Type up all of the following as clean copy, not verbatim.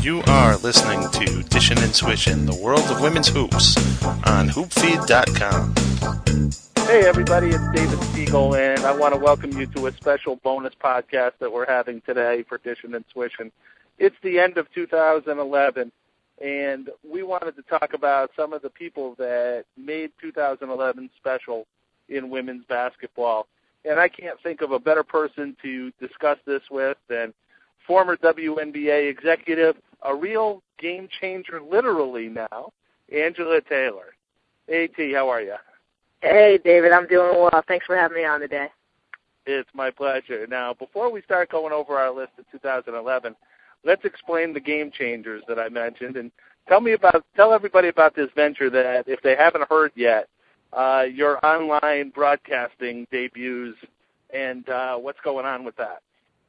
You are listening to Dishin' and Swishin', the world of women's hoops, on hoopfeed.com. Hey everybody, it's David Siegel, and I want to welcome you to a special bonus podcast that we're having today for Dishin' and Swishin'. It's the end of 2011, and we wanted to talk about some of the people that made 2011 special in women's basketball. And I can't think of a better person to discuss this with than former WNBA executive, a real game changer literally now, Angela Taylor. Hey, T, how are you? Hey, David, I'm doing well. Thanks for having me on today. It's my pleasure. Now, before we start going over our list of 2011, let's explain the game changers that I mentioned, and tell everybody about this venture that, if they haven't heard yet, your online broadcasting debuts and what's going on with that.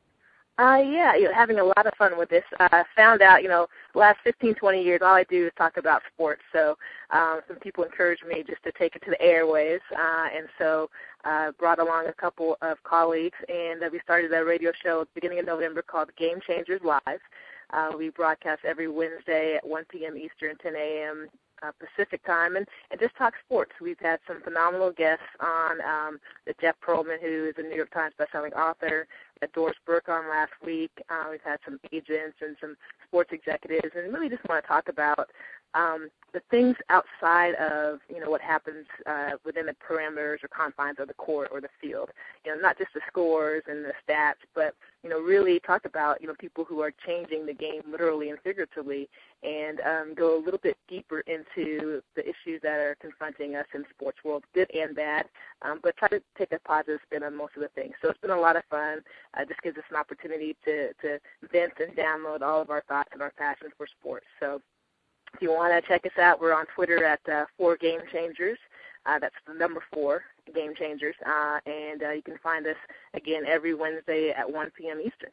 Having a lot of fun with this. I found out, the last 15, 20 years, all I do is talk about sports. So some people encouraged me just to take it to the airwaves. And so brought along a couple of colleagues, and we started a radio show at the beginning of November called Game Changers Live. We broadcast every Wednesday at 1 p.m. Eastern, 10 a.m. Pacific time, and just talk sports. We've had some phenomenal guests on, Jeff Pearlman, who is a New York Times bestselling author, Doris Burke on last week. We've had some agents and some sports executives, and really just want to talk about the things outside of, what happens within the parameters or confines of the court or the field. Not just the scores and the stats, but, really talk about, people who are changing the game literally and figuratively, and go a little bit deeper into the issues that are confronting us in the sports world, good and bad, but try to take a positive spin on most of the things. So it's been a lot of fun. It just gives us an opportunity to vent and download all of our thoughts and our passion for sports. So if you want to check us out, we're on Twitter at 4GameChangers. That's the number 4, Game Changers. And you can find us, again, every Wednesday at 1 p.m. Eastern.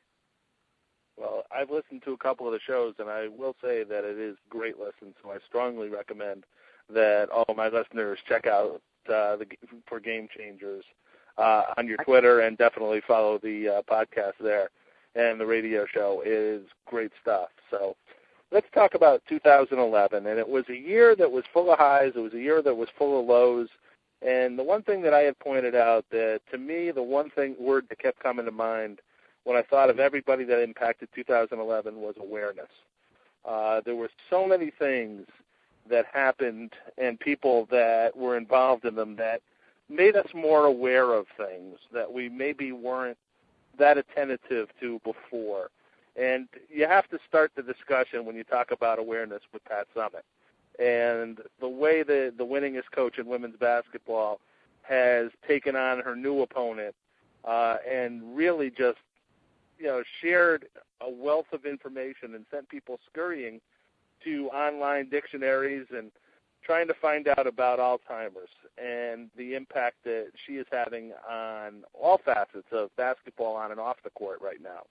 Well, I've listened to a couple of the shows, and I will say that it is great listen, so I strongly recommend that all my listeners check out for Game Changers on your Twitter, and definitely follow the podcast there. And the radio show is great stuff. So let's talk about 2011, and it was a year that was full of highs. It was a year that was full of lows. And the one thing that I had pointed out, that to me, the one word that kept coming to mind when I thought of everybody that impacted 2011 was awareness. There were so many things that happened and people that were involved in them that made us more aware of things that we maybe weren't that attentive to before. And you have to start the discussion when you talk about awareness with Pat Summitt. And the way the winningest coach in women's basketball has taken on her new opponent and really just, shared a wealth of information and sent people scurrying to online dictionaries and trying to find out about Alzheimer's and the impact that she is having on all facets of basketball on and off the court right now.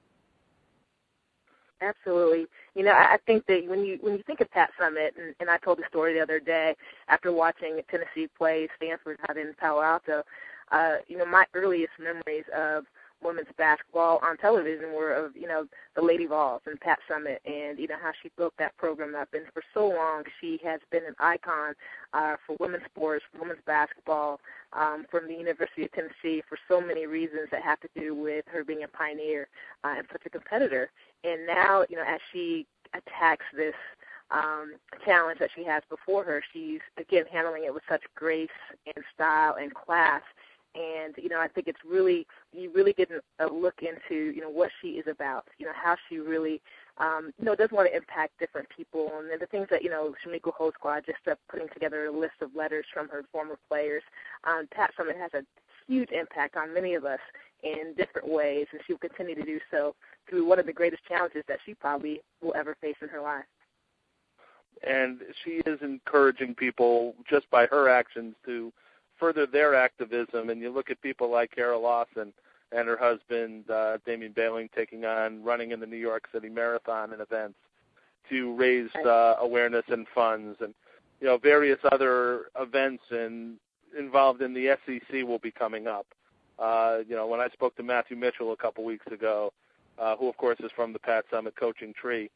Absolutely. I think that when you think of Pat Summitt, and I told the story the other day after watching Tennessee play Stanford out in Palo Alto, my earliest memories of women's basketball on television were of, the Lady Vols and Pat Summitt and, how she built that program up. And for so long, she has been an icon for women's sports, for women's basketball, from the University of Tennessee for so many reasons that have to do with her being a pioneer and such a competitor. And now, as she attacks this challenge that she has before her, she's, again, handling it with such grace and style and class. And, I think it's really, you really get a look into, what she is about, how she really, does want to impact different people. And then the things that, Shamiko Holdsclaw, just putting together a list of letters from her former players. Pat Summitt has a huge impact on many of us in different ways, and she will continue to do so through one of the greatest challenges that she probably will ever face in her life. And she is encouraging people just by her actions to further their activism. And you look at people like Carol Lawson and her husband, Damian Bailing, taking on running in the New York City Marathon and events to raise awareness and funds. And, various other events involved in the SEC will be coming up. When I spoke to Matthew Mitchell a couple weeks ago, who, of course, is from the Pat Summitt coaching tree,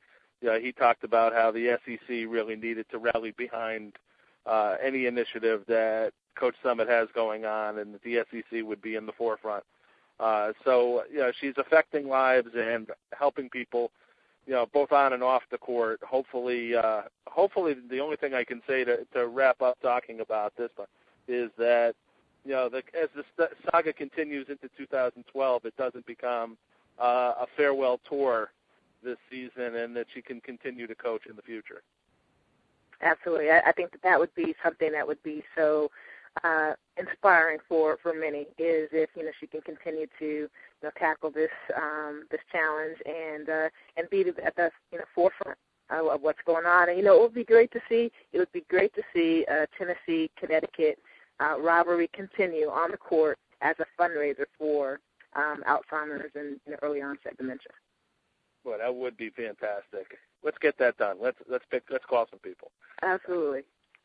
he talked about how the SEC really needed to rally behind any initiative that Coach Summitt has going on, and that the SEC would be in the forefront. So she's affecting lives and helping people, both on and off the court. Hopefully, the only thing I can say to wrap up talking about this is that, as the saga continues into 2012, it doesn't become a farewell tour this season, and that she can continue to coach in the future. Absolutely. I think that would be something that would be so inspiring for many, is if she can continue to tackle this challenge and be at the forefront of what's going on. And it would be great to see. It would be great to see Tennessee Connecticut rivalry continue on the court as a fundraiser for Alzheimer's and early onset dementia. Well, that would be fantastic. Let's get that done. Let's call some people. Absolutely.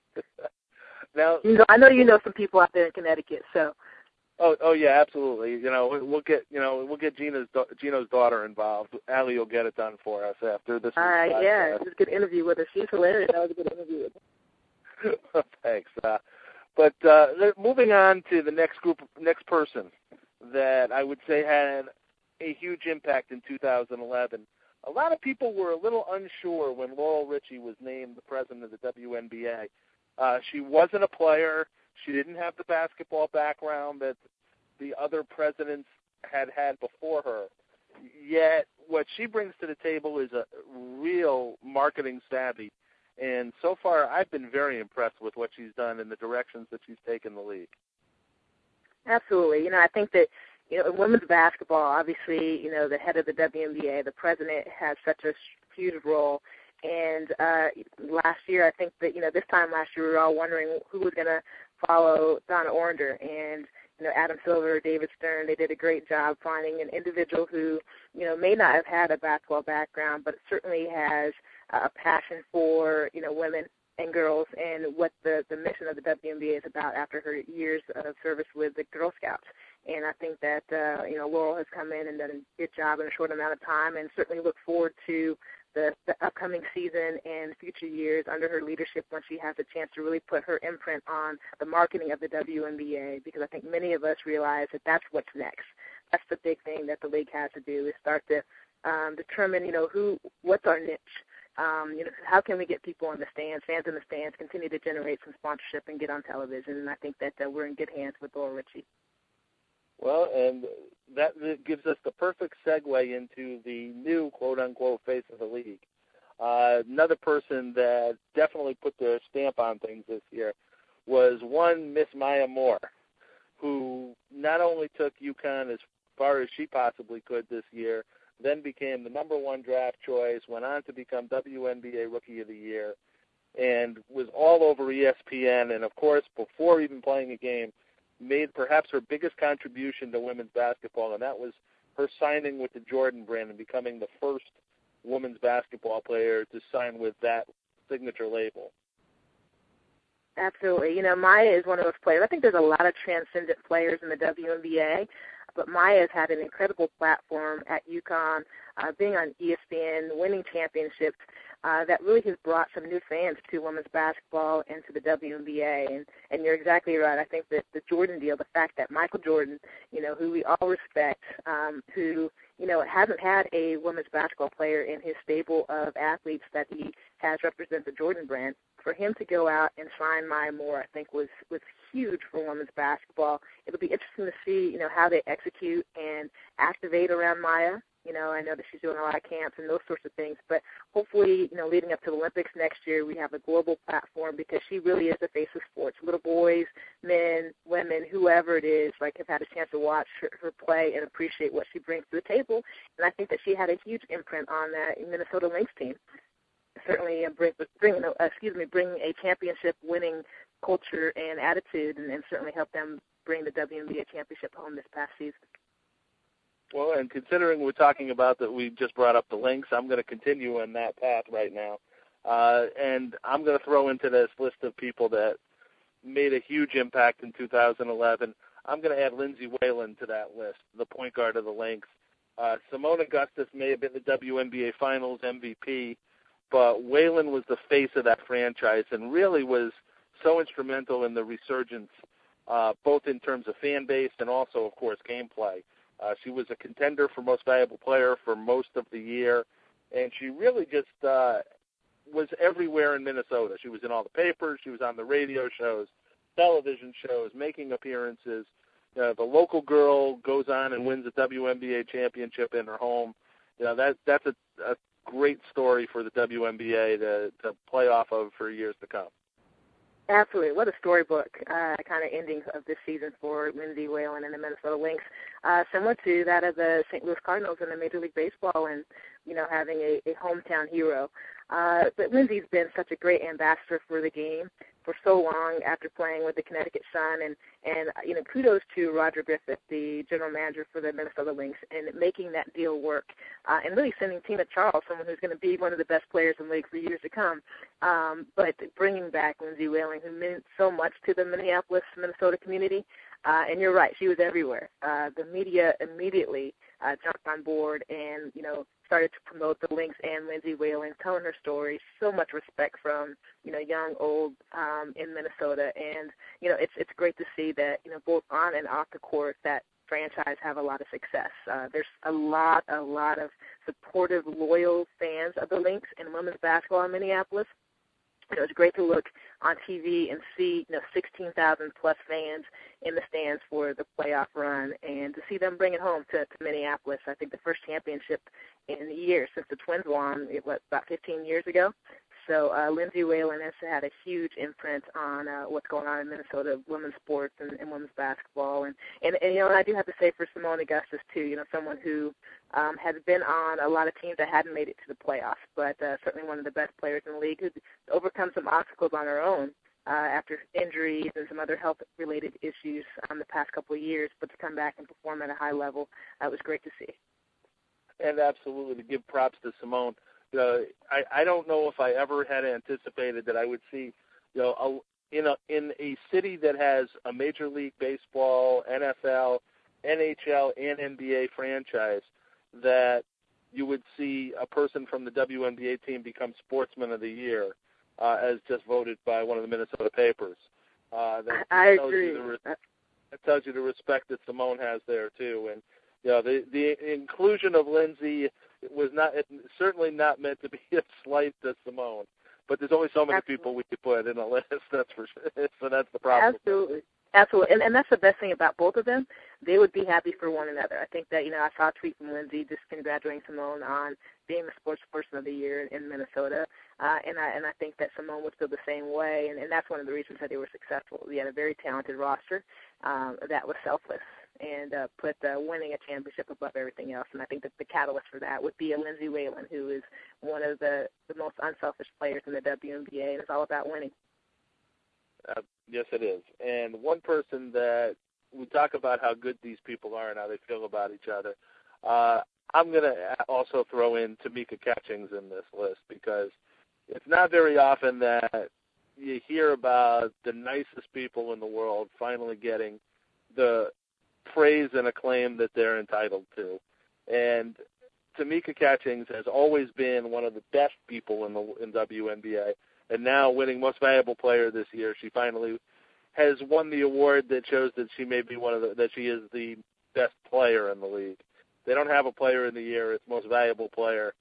Now, I know you know some people out there in Connecticut, so. Oh yeah, absolutely. We'll get Gino's daughter involved. Allie will get it done for us after this. All right, yeah, it was a good interview with her. She's hilarious. That was a good interview with her. Thanks. But moving on to the next person that I would say had a huge impact in 2011. A lot of people were a little unsure when Laurel Richie was named the president of the WNBA. She wasn't a player. She didn't have the basketball background that the other presidents had before her. Yet what she brings to the table is a real marketing savvy. And so far, I've been very impressed with what she's done and the directions that she's taken the league. Absolutely. I think that in women's basketball, obviously, the head of the WNBA, the president, has such a huge role. And last year, I think that, this time last year, we were all wondering who was going to follow Donna Orander. And, Adam Silver, David Stern, they did a great job finding an individual who, may not have had a basketball background, but certainly has a passion for, women and girls and what the mission of the WNBA is about after her years of service with the Girl Scouts. And I think that, Laurel has come in and done a good job in a short amount of time, and certainly look forward to the upcoming season and future years under her leadership when she has a chance to really put her imprint on the marketing of the WNBA, because I think many of us realize that that's what's next. That's the big thing that the league has to do, is start to determine, what's our niche. How can we get people in the stands, fans in the stands, continue to generate some sponsorship and get on television? And I think that we're in good hands with Laurel Richie. Well, and that gives us the perfect segue into the new quote-unquote face of the league. Another person that definitely put their stamp on things this year was one Miss Maya Moore, who not only took UConn as far as she possibly could this year, then became the number one draft choice, went on to become WNBA Rookie of the Year, and was all over ESPN. And, of course, before even playing a game, made perhaps her biggest contribution to women's basketball, and that was her signing with the Jordan brand and becoming the first women's basketball player to sign with that signature label. Absolutely. Maya is one of those players. I think there's a lot of transcendent players in the WNBA, but Maya has had an incredible platform at UConn, being on ESPN, winning championships, that really has brought some new fans to women's basketball and to the WNBA. And you're exactly right. I think that the Jordan deal, the fact that Michael Jordan, who we all respect, who, hasn't had a women's basketball player in his stable of athletes that he has represent the Jordan brand, for him to go out and sign Maya Moore, I think was huge for women's basketball. It'll be interesting to see, how they execute and activate around Maya. I know that she's doing a lot of camps and those sorts of things, but hopefully, leading up to the Olympics next year, we have a global platform, because she really is the face of sports. Little boys, men, women, whoever it is, have had a chance to watch her play and appreciate what she brings to the table. And I think that she had a huge imprint on that Minnesota Lynx team. Certainly bring a championship-winning culture and attitude, and certainly help them bring the WNBA championship home this past season. Well, and considering we're talking about that, we just brought up the Lynx, I'm going to continue on that path right now. And I'm going to throw into this list of people that made a huge impact in 2011. I'm going to add Lindsay Whalen to that list, the point guard of the Lynx. Simone Augustus may have been the WNBA Finals MVP, but Whalen was the face of that franchise and really was so instrumental in the resurgence, both in terms of fan base and also, of course, gameplay. She was a contender for Most Valuable Player for most of the year, and she really just was everywhere in Minnesota. She was in all the papers. She was on the radio shows, television shows, making appearances. The local girl goes on and wins a WNBA championship in her home. That's a great story for the WNBA to play off of for years to come. Absolutely. What a storybook kind of ending of this season for Lindsay Whalen and the Minnesota Lynx, similar to that of the St. Louis Cardinals in the Major League Baseball and, having a hometown hero. But Lindsay's been such a great ambassador for the game for so long after playing with the Connecticut Sun. And kudos to Roger Griffith, the general manager for the Minnesota Lynx, and making that deal work and really sending Tina Charles, someone who's going to be one of the best players in the league for years to come, but bringing back Lindsay Whalen, who meant so much to the Minneapolis, Minnesota community. And you're right, she was everywhere. The media immediately jumped on board and, started to promote the Lynx and Lindsay Whalen, telling her story. So much respect from, young, old in Minnesota. And, it's great to see that, both on and off the court, that franchise have a lot of success. There's a lot of supportive, loyal fans of the Lynx and women's basketball in Minneapolis. It was great to look on TV and see 16,000 plus fans in the stands for the playoff run, and to see them bring it home to Minneapolis. I think the first championship in years since the Twins won, about 15 years ago. So Lindsay Whalen has had a huge imprint on what's going on in Minnesota, women's sports and women's basketball. And I do have to say for Seimone Augustus, too, someone who has been on a lot of teams that hadn't made it to the playoffs, but certainly one of the best players in the league who's overcome some obstacles on her own after injuries and some other health-related issues the past couple of years, but to come back and perform at a high level, it was great to see. And absolutely, to give props to Seimone. I don't know if I ever had anticipated that I would see, in a city that has a Major League Baseball, NFL, NHL, and NBA franchise, that you would see a person from the WNBA team become Sportsman of the Year, as just voted by one of the Minnesota papers. I agree. That tells you the respect that Seimone has there too, and the inclusion of Lindsay was certainly not meant to be a slight to Seimone, but there's only so many people we could put in a list. That's for sure. So that's the problem. Absolutely, and that's the best thing about both of them. They would be happy for one another. I think that I saw a tweet from Lindsay just congratulating Seimone on being the Sports Person of the Year in Minnesota, and I think that Seimone would feel the same way, and that's one of the reasons that they were successful. We had a very talented roster that was selfless and put winning a championship above everything else. And I think that the catalyst for that would be a Lindsay Whalen, who is one of the most unselfish players in the WNBA, and it's all about winning. Yes, it is. And one person that we talk about how good these people are and how they feel about each other, I'm going to also throw in Tamika Catchings in this list, because it's not very often that you hear about the nicest people in the world finally getting the praise and acclaim that they're entitled to. And Tamika Catchings has always been one of the best people in WNBA, and now winning Most Valuable Player this year, she finally has won the award that shows that she may be that she is the best player in the league. They don't have a Player in the Year; it's Most Valuable Player.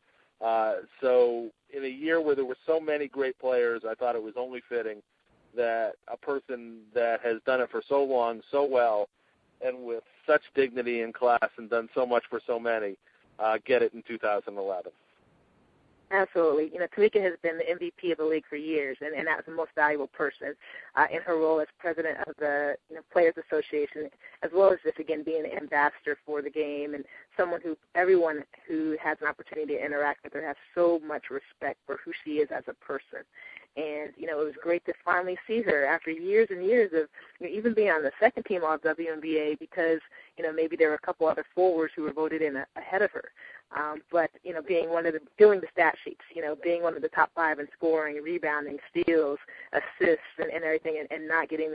So in a year where there were so many great players, I thought it was only fitting that a person that has done it for so long, so well, and with such dignity and class and done so much for so many, get it in 2011. Absolutely. Tamika has been the MVP of the league for years, and that was the most valuable person in her role as president of the Players Association, as well as just, again, being an ambassador for the game and someone who everyone who has an opportunity to interact with her has so much respect for who she is as a person. And, it was great to finally see her after years and years of even being on the second team all WNBA because, maybe there were a couple other forwards who were voted in ahead of her. But, being doing the stat sheets, being one of the top 5 in scoring, rebounding, steals, assists, and everything, and not getting that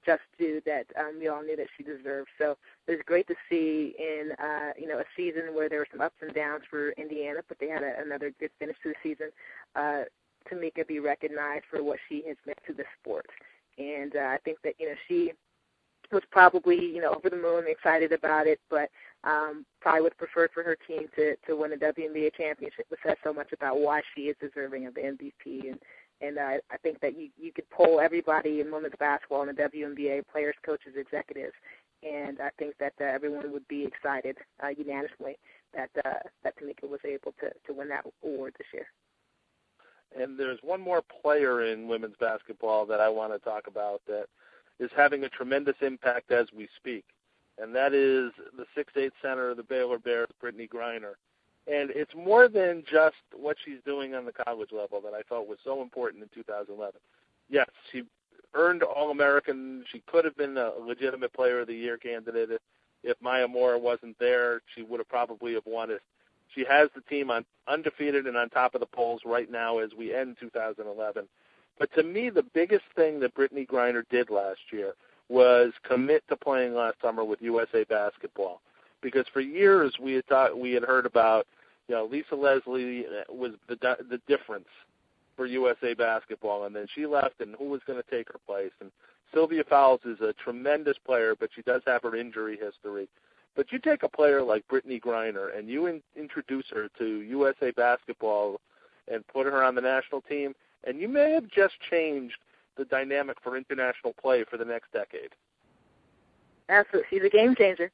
just due that we all knew that she deserved. So it was great to see in a season where there were some ups and downs for Indiana, but they had another good finish to the season. Tamika be recognized for what she has meant to the sport, and I think that she was probably over the moon, excited about it, but probably would have preferred for her team to win a WNBA championship, which says so much about why she is deserving of the MVP. And I think that you could poll everybody in women's basketball in the WNBA, players, coaches, executives, and I think that everyone would be excited unanimously that Tamika was able to win that award this year. And there's one more player in women's basketball that I want to talk about that is having a tremendous impact as we speak, and that is the 6'8" center of the Baylor Bears, Brittney Griner. And it's more than just what she's doing on the college level that I thought was so important in 2011. Yes, she earned All-American. She could have been a legitimate Player of the Year candidate. If Maya Moore wasn't there, she would have probably have won it. She has the team on undefeated and on top of the polls right now as we end 2011. But to me, the biggest thing that Brittney Griner did last year was commit to playing last summer with USA Basketball. Because for years we had heard about, Lisa Leslie was the difference for USA Basketball, and then she left, and who was going to take her place? And Sylvia Fowles is a tremendous player, but she does have her injury history. But you take a player like Brittney Griner and you introduce her to USA Basketball and put her on the national team, and you may have just changed the dynamic for international play for the next decade. Absolutely. She's a game changer.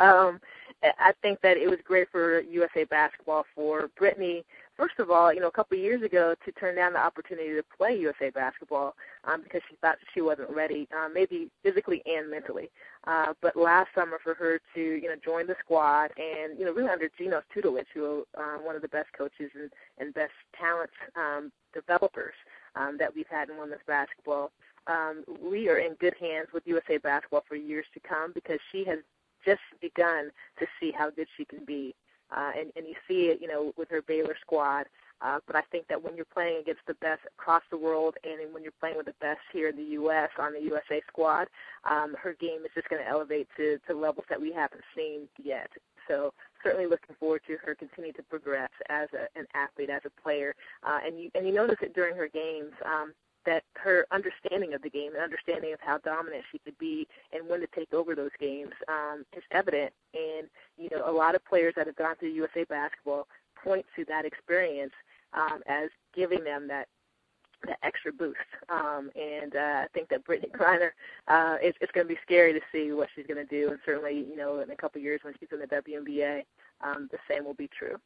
I think that it was great for USA Basketball, for Brittney, first of all, a couple of years ago, to turn down the opportunity to play USA Basketball because she thought she wasn't ready, maybe physically and mentally. But last summer for her to, join the squad and, really under Gino's tutelage, who one of the best coaches and best talent developers that we've had in women's basketball, we are in good hands with USA Basketball for years to come because she has just begun to see how good she can be. And you see it, with her Baylor squad. But I think that when you're playing against the best across the world and when you're playing with the best here in the U.S. on the USA squad, her game is just going to elevate to levels that we haven't seen yet. So certainly looking forward to her continue to progress as an athlete, as a player. And you notice it during her games, that her understanding of the game and understanding of how dominant she could be and when to take over those games is evident. And, a lot of players that have gone through USA Basketball point to that experience as giving them that extra boost. And I think that Brittney Griner, it's going to be scary to see what she's going to do. And certainly, in a couple of years when she's in the WNBA, the same will be true.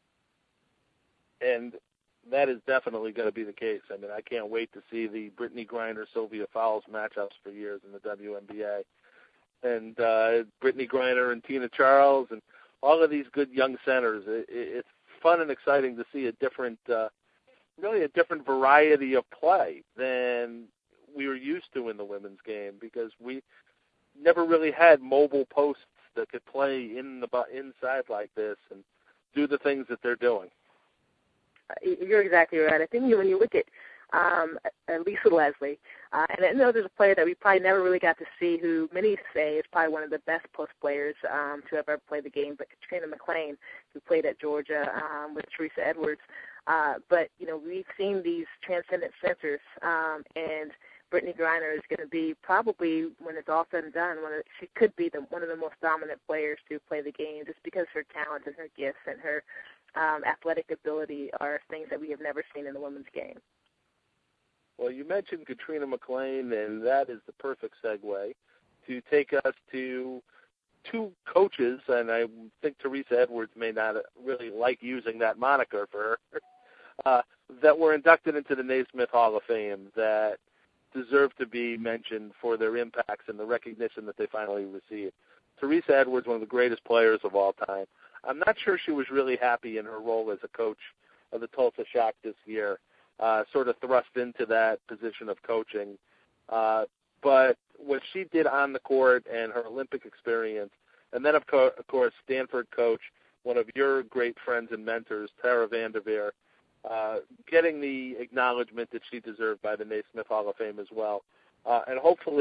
And that is definitely going to be the case. I mean, I can't wait to see the Brittney Griner-Sylvia Fowles matchups for years in the WNBA. And Brittney Griner and Tina Charles and all of these good young centers. It's fun and exciting to see a different variety of play than we were used to in the women's game because we never really had mobile posts that could play inside like this and do the things that they're doing. You're exactly right. I think when you look at Lisa Leslie, and I know there's a player that we probably never really got to see who many say is probably one of the best post players to have ever played the game, but Katrina McClain, who played at Georgia with Teresa Edwards. But, we've seen these transcendent centers, and Brittney Griner is going to be probably, when it's all said and done, she could be one of the most dominant players to play the game just because her talent and her gifts and her athletic ability are things that we have never seen in the women's game. Well, you mentioned Katrina McClain, and that is the perfect segue to take us to two coaches, and I think Teresa Edwards may not really like using that moniker for her, that were inducted into the Naismith Hall of Fame that deserve to be mentioned for their impacts and the recognition that they finally received. Teresa Edwards, one of the greatest players of all time. I'm not sure she was really happy in her role as a coach of the Tulsa Shock this year, sort of thrust into that position of coaching. But what she did on the court and her Olympic experience, and then, of course, Stanford coach, one of your great friends and mentors, Tara Vanderveer, getting the acknowledgement that she deserved by the Naismith Hall of Fame as well. And hopefully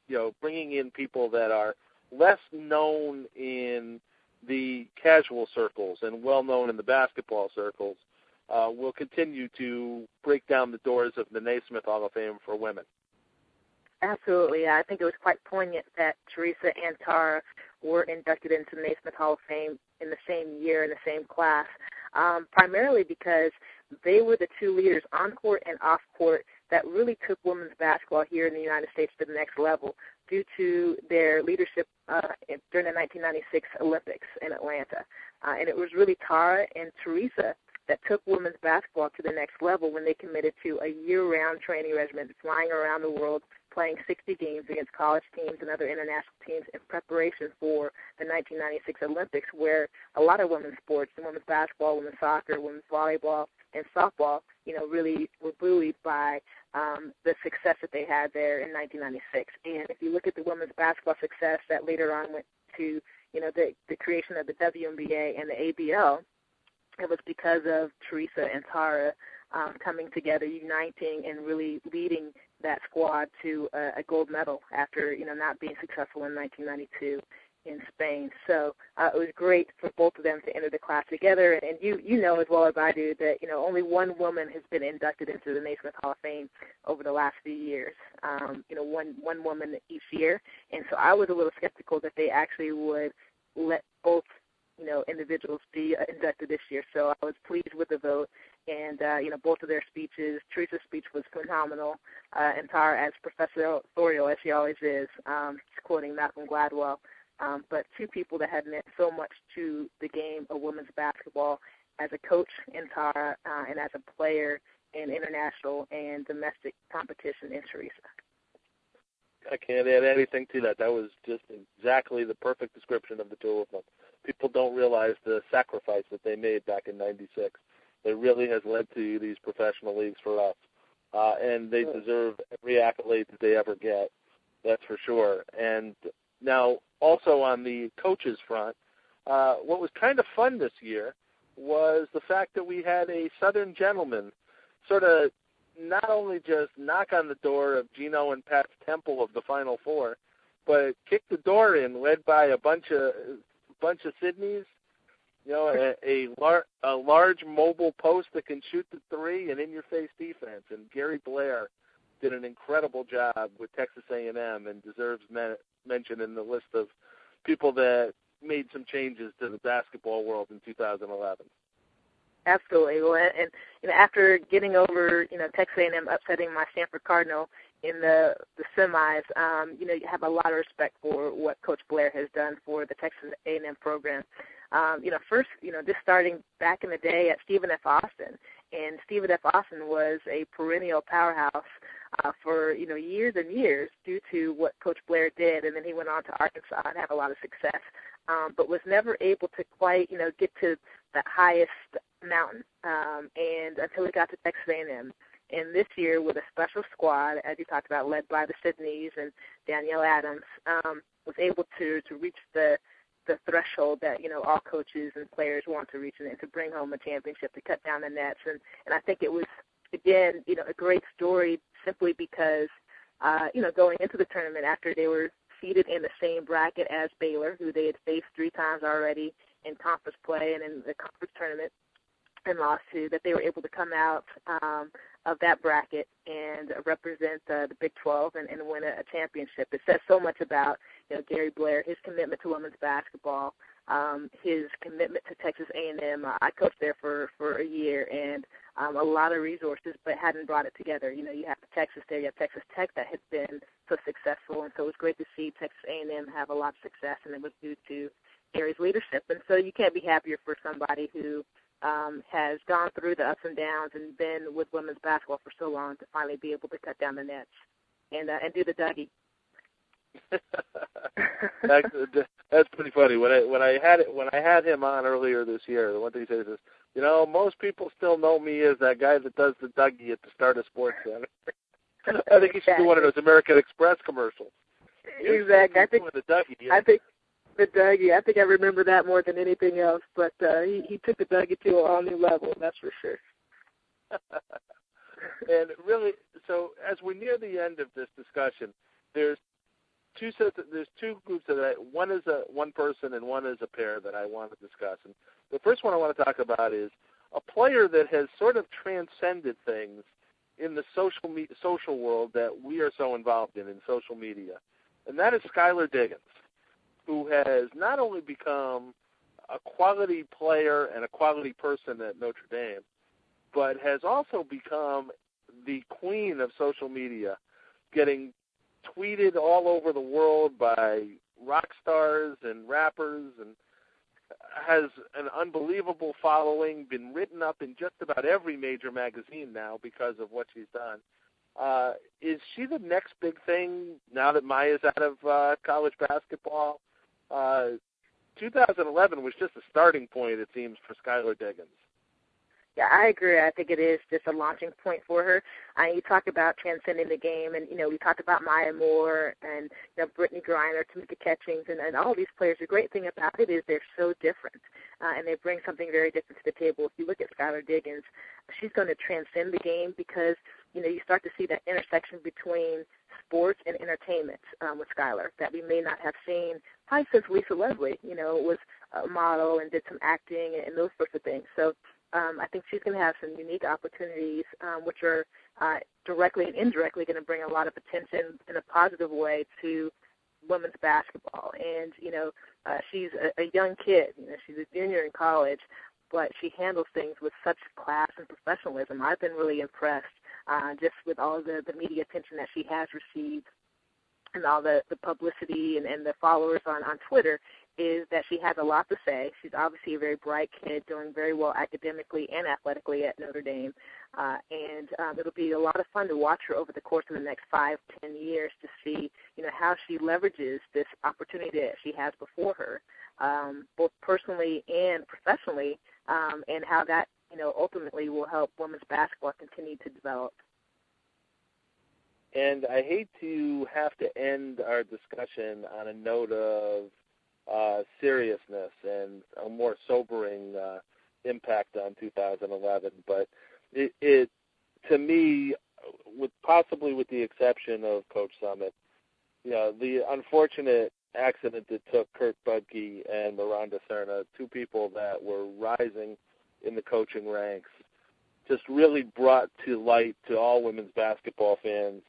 bringing in people that are less known in the casual circles and well known in the basketball circles will continue to break down the doors of the Naismith Hall of Fame for women. Absolutely. I think it was quite poignant that Teresa and Tara were inducted into the Naismith Hall of Fame in the same year, in the same class, primarily because they were the two leaders on court and off court that really took women's basketball here in the United States to the next level due to their leadership during the 1996 Olympics in Atlanta. And it was really Tara and Teresa that took women's basketball to the next level when they committed to a year-round training regimen, flying around the world, playing 60 games against college teams and other international teams in preparation for the 1996 Olympics, where a lot of women's sports, women's basketball, women's soccer, women's volleyball, and softball, really were buoyed by the success that they had there in 1996. And if you look at the women's basketball success that later on went to, the creation of the WNBA and the ABL, it was because of Teresa and Tara coming together, uniting, and really leading that squad to a gold medal after, not being successful in 1992 in Spain. So it was great for both of them to enter the class together. And you know as well as I do that, only one woman has been inducted into the Naismith Hall of Fame over the last few years, one woman each year. And so I was a little skeptical that they actually would let both individuals be inducted this year. So I was pleased with the vote. And, both of their speeches, Teresa's speech was phenomenal, and Tara as professorial as she always is, quoting Malcolm Gladwell. But two people that had meant so much to the game of women's basketball as a coach in Tara and as a player in international and domestic competition in Teresa. I can't add anything to that. That was just exactly the perfect description of the two of them. People don't realize the sacrifice that they made back in '96. It really has led to these professional leagues for us. And they deserve every accolade that they ever get, that's for sure. And now, also on the coaches front, what was kind of fun this year was the fact that we had a Southern gentleman sort of not only just knock on the door of Gino and Pat's temple of the Final Four, but kick the door in, led by a bunch of Sydneys, a large mobile post that can shoot the three and in-your-face defense. And Gary Blair did an incredible job with Texas A&M and deserves mention in the list of people that made some changes to the basketball world in 2011. Absolutely. Well, and after getting over, Texas A&M upsetting my Stanford Cardinal in the semis, you have a lot of respect for what Coach Blair has done for the Texas A&M program. First, just starting back in the day at Stephen F. Austin, and Stephen F. Austin was a perennial powerhouse for, years and years due to what Coach Blair did, and then he went on to Arkansas and had a lot of success, but was never able to quite, get to the highest mountain, and until he got to Texas A&M. And this year, with a special squad, as you talked about, led by the Sydneys and Danielle Adams, was able to reach the threshold that, all coaches and players want to reach, and to bring home a championship, to cut down the nets. And I think it was, again, a great story simply because, going into the tournament after they were seated in the same bracket as Baylor, who they had faced 3 times already in conference play and in the conference tournament and lost to, that they were able to come out of that bracket and represent the Big 12 and win a championship. It says so much about Gary Blair, his commitment to women's basketball, his commitment to Texas A&M. I coached there for a year, and a lot of resources, but hadn't brought it together. You have Texas there, you have Texas Tech that has been so successful, and so it was great to see Texas A&M have a lot of success, and it was due to Gary's leadership. And so you can't be happier for somebody who has gone through the ups and downs and been with women's basketball for so long to finally be able to cut down the nets and do the Dougie. That's pretty funny. When I had him on earlier this year, the one thing he says is, most people still know me as that guy that does the Dougie at the start of Sports Center. I think he should do one of those American Express commercials. Exactly. I think the Dougie. Yeah. I think the Dougie. I think I remember that more than anything else. But he took the Dougie to a whole new level. That's for sure. And really, so as we near the end of this discussion, there's there's two groups one is one person and one is a pair that I want to discuss. And the first one I want to talk about is a player that has sort of transcended things in the social world that we are so involved in social media, and that is Skylar Diggins, who has not only become a quality player and a quality person at Notre Dame, but has also become the queen of social media, getting tweeted all over the world by rock stars and rappers, and has an unbelievable following, been written up in just about every major magazine now because of what she's done. Is she the next big thing now that Maya's out of college basketball? 2011 was just a starting point, it seems, for Skylar Diggins. Yeah, I agree. I think it is just a launching point for her. You talk about transcending the game, and, we talked about Maya Moore and, Brittany Griner, Tamika Catchings, and all these players. The great thing about it is they're so different, and they bring something very different to the table. If you look at Skylar Diggins, she's going to transcend the game because, you start to see that intersection between sports and entertainment with Skylar that we may not have seen probably since Lisa Leslie, was a model and did some acting and those sorts of things. So I think she's going to have some unique opportunities, which are directly and indirectly going to bring a lot of attention in a positive way to women's basketball. And, she's a young kid. She's a junior in college, but she handles things with such class and professionalism. I've been really impressed just with all the media attention that she has received and all the publicity and the followers on Twitter, is that she has a lot to say. She's obviously a very bright kid, doing very well academically and athletically at Notre Dame. And it'll be a lot of fun to watch her over the course of the next 5-10 years to see, how she leverages this opportunity that she has before her, both personally and professionally, and how that, ultimately will help women's basketball continue to develop. And I hate to have to end our discussion on a note of seriousness and a more sobering impact on 2011, but it to me, possibly with the exception of Coach Summitt, the unfortunate accident that took Kurt Budke and Miranda Serna, two people that were rising in the coaching ranks, just really brought to light to all women's basketball fans,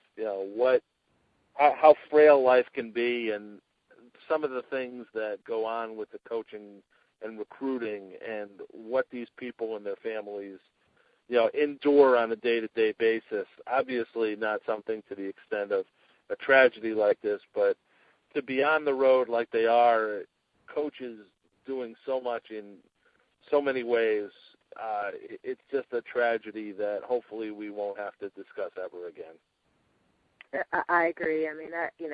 how frail life can be, and some of the things that go on with the coaching and recruiting, and what these people and their families, endure on a day-to-day basis. Obviously not something to the extent of a tragedy like this, but to be on the road like they are, coaches doing so much in so many ways, it's just a tragedy that hopefully we won't have to discuss ever again. I agree. I mean,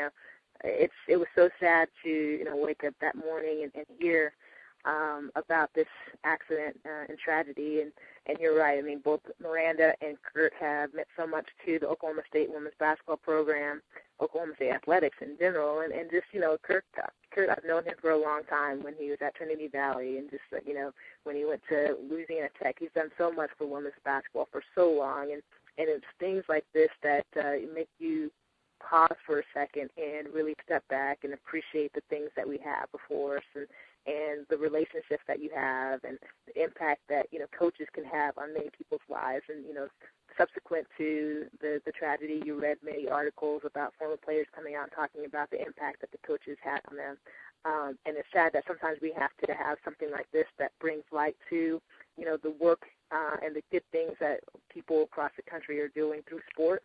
it was so sad to wake up that morning and hear about this accident and tragedy. And you're right. I mean, both Miranda and Kurt have meant so much to the Oklahoma State women's basketball program, Oklahoma State athletics in general, and just Kurt, I've known him for a long time when he was at Trinity Valley, and just when he went to Louisiana Tech, he's done so much for women's basketball for so long, and it's things like this that make you pause for a second and really step back and appreciate the things that we have before us, and the relationships that you have, and the impact that coaches can have on many people's lives. And subsequent to the tragedy, you read many articles about former players coming out and talking about the impact that the coaches had on them. And it's sad that sometimes we have to have something like this that brings light to the work and the good things that people across the country are doing through sport.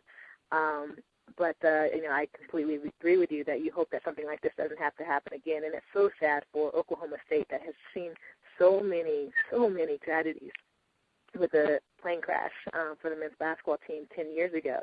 But I completely agree with you that you hope that something like this doesn't have to happen again. And it's so sad for Oklahoma State that has seen so many tragedies with the plane crash for the men's basketball team 10 years ago.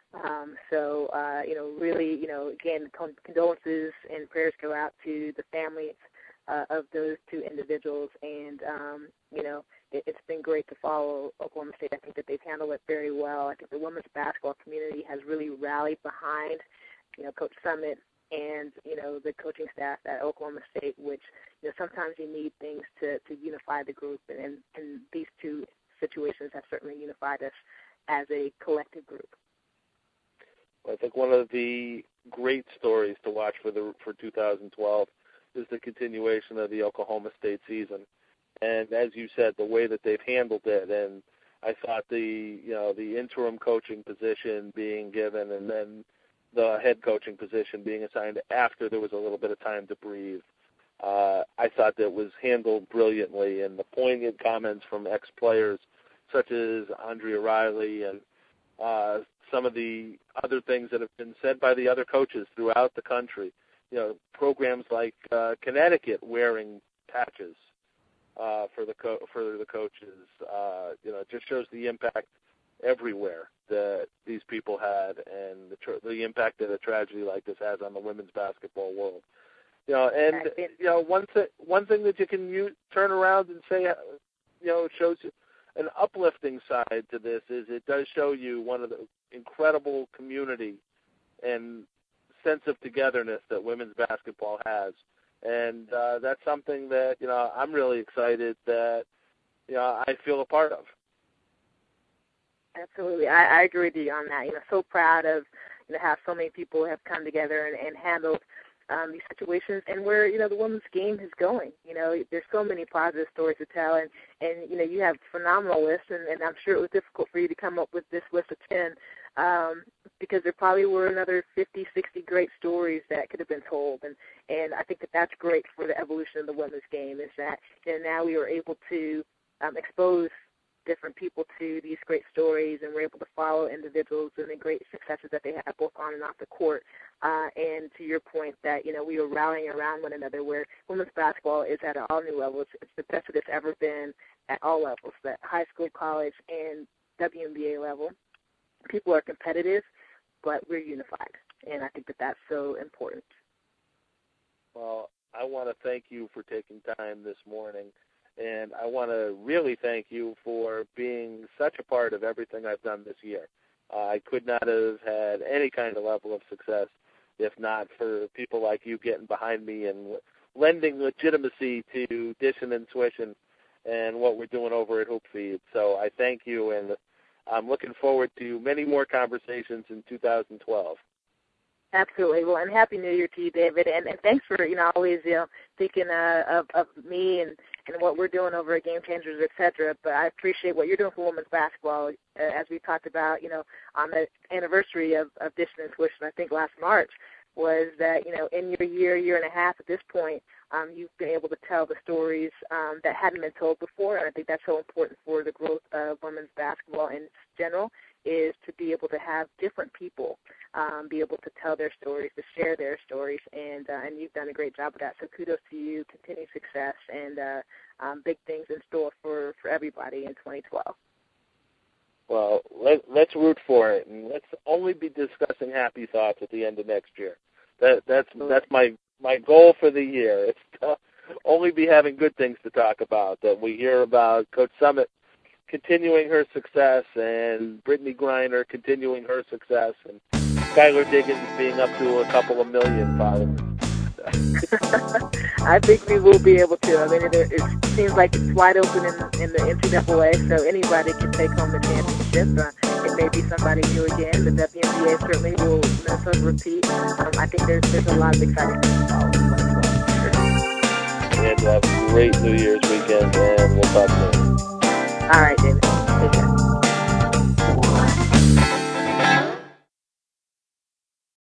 Really, again, condolences and prayers go out to the families of those two individuals. And, it's been great to follow Oklahoma State. I think that they've handled it very well. I think the women's basketball community has really rallied behind, Coach Summitt and, the coaching staff at Oklahoma State, which, sometimes you need things to unify the group. And these two situations have certainly unified us as a collective group. I think one of the great stories to watch for 2012 is the continuation of the Oklahoma State season. And as you said, the way that they've handled it, and I thought the interim coaching position being given and then the head coaching position being assigned after there was a little bit of time to breathe, I thought that was handled brilliantly, and the poignant comments from ex-players such as Andrea Riley and some of the other things that have been said by the other coaches throughout the country. Programs like Connecticut wearing patches for the coaches. It just shows the impact everywhere that these people had, and the impact that a tragedy like this has on the women's basketball world. One thing that you can turn around and say, it shows you an uplifting side to this is it does show you one of the incredible community and sense of togetherness that women's basketball has. And that's something that, I'm really excited that, I feel a part of. Absolutely. I agree with you on that. So proud of how so many people have come together and handled these situations, and where, the women's game is going. There's so many positive stories to tell, and you have phenomenal lists, and I'm sure it was difficult for you to come up with this list of 10, because there probably were another 50, 60 great stories that could have been told, and I think that's great for the evolution of the women's game, is that now we are able to expose different people to these great stories, and we're able to follow individuals and the great successes that they have both on and off the court. And to your point that, we are rallying around one another, where women's basketball is at an all-new level. It's the best that it's ever been at all levels, that high school, college, and WNBA level. People are competitive, but we're unified, and I think that's so important. Well, I want to thank you for taking time this morning. And I want to really thank you for being such a part of everything I've done this year. I could not have had any kind of level of success if not for people like you getting behind me and lending legitimacy to Dishing and Swishing and what we're doing over at Hoopfeed. So I thank you, and I'm looking forward to many more conversations in 2012. Absolutely. Well, and Happy New Year to you, David. And thanks for, always, thinking of me and what we're doing over at Game Changers, et cetera. But I appreciate what you're doing for women's basketball. As we talked about, on the anniversary of Dishing and Swishing, I think last March, was that, in your year and a half at this point, you've been able to tell the stories that hadn't been told before. And I think that's so important for the growth of women's basketball in general, is to be able to have different people be able to tell their stories, to share their stories, and you've done a great job of that. So kudos to you, continued success, and big things in store for everybody in 2012. Well, let's root for it, and let's only be discussing happy thoughts at the end of next year. That's my goal for the year. It's to only be having good things to talk about, that we hear about Coach Summitt continuing her success, and Brittany Griner continuing her success, and Skylar Diggins being up to a couple of million followers. I think we will be able to. I mean, it seems like it's wide open in the NCAA, so anybody can take home the championship. It may be somebody new again. The WNBA certainly will Minnesota repeat. I think there's a lot of exciting things to follow. And have a great New Year's weekend, and we'll talk soon. All right, David. Take care.